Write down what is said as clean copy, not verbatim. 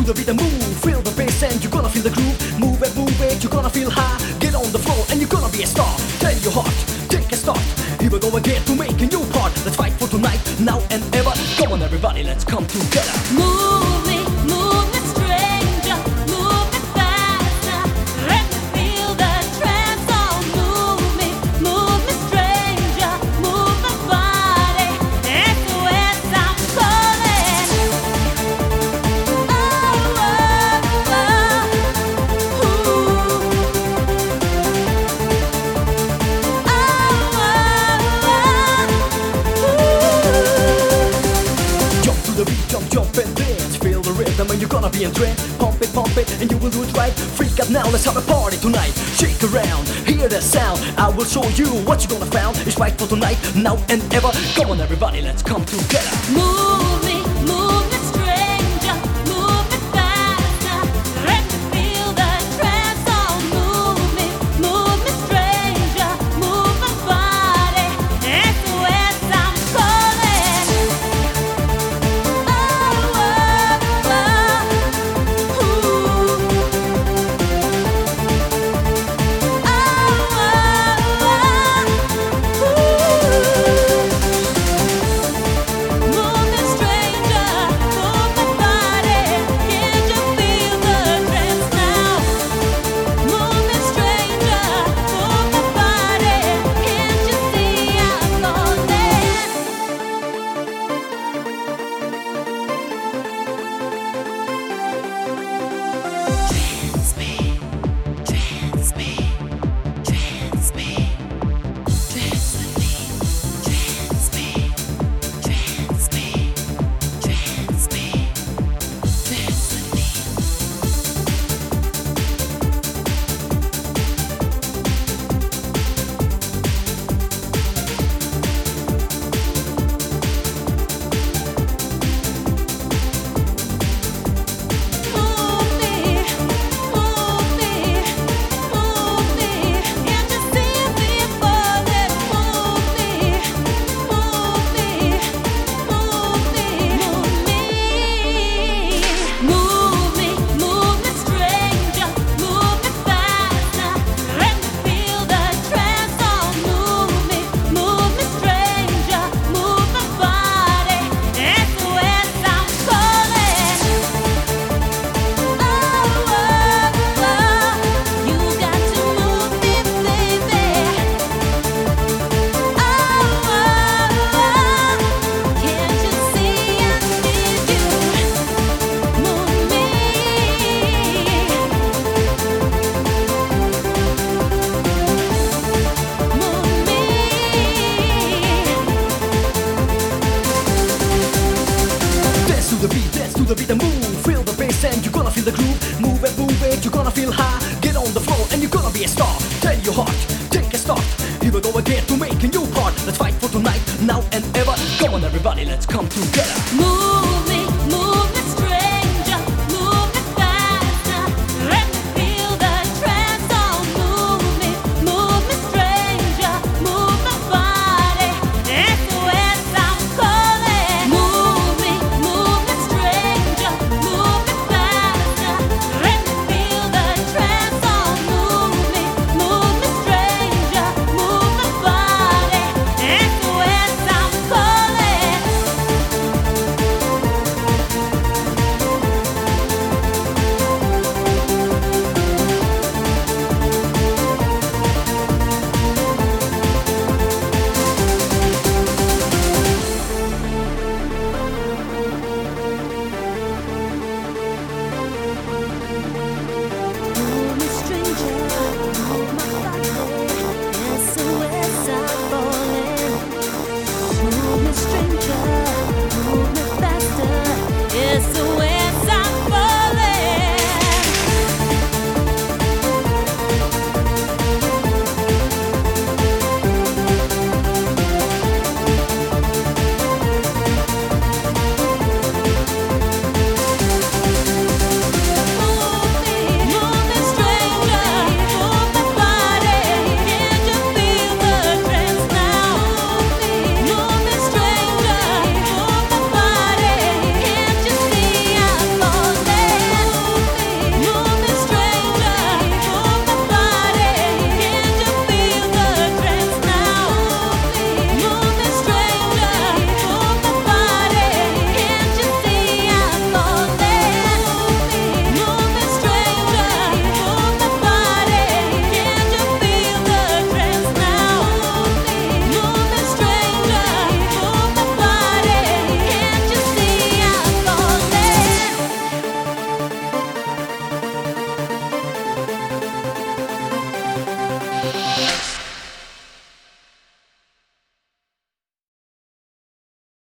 the beat and move, feel the bass and you're gonna feel the groove. Move it, you're gonna feel high. Get on the floor and you're gonna be a star. Tell your heart, take a start. Here we go again to make a new part. Let's fight for tonight, now and ever. Come on everybody, let's come together. Move me stranger. Move me faster. Let me feel the trance. Oh, move me stranger. Move my body. SOS, I'm calling. Oh, oh, oh, ooh. Jump to the beat, jump and dance. Feel the rhythm and you're gonna be in trance. Pump it, and you will do it right. Freak out now, let's have a party tonight. Shake around, hear the sound. I will show you what you're gonna find. It's right for tonight, now and ever. Come on everybody, let's come together. Move me stranger. Move me faster. Let me feel the trance. Oh, move me stranger. Move my body. SOS, I'm calling. Oh, oh, oh, ooh. Oh, oh, oh, ooh. Move me stranger, move my body. Can't you feel the trance now? Move me stranger, move my body. Can't you see I'm calling? Trance me, trance me, trance me, trance with me, trance me, trance me, trance me, trance with me. Move me, can't you see me falling? Move me, stranger, move me faster. Let me feel the trance. Oh, move me stranger, move my body. SOS, I'm calling. Oh, oh, oh, you got to move me, baby. Oh, oh, oh, can't you see I need you? Move me. Dance to the beat and move. Feel the bass and you're gonna feel the groove. Move it, you're gonna feel high. Get on the floor and you're gonna be a star. Tell your heart, take a start. Here we go again to make a new part. Let's fight for tonight, now and ever. Come on everybody, let's come together. Move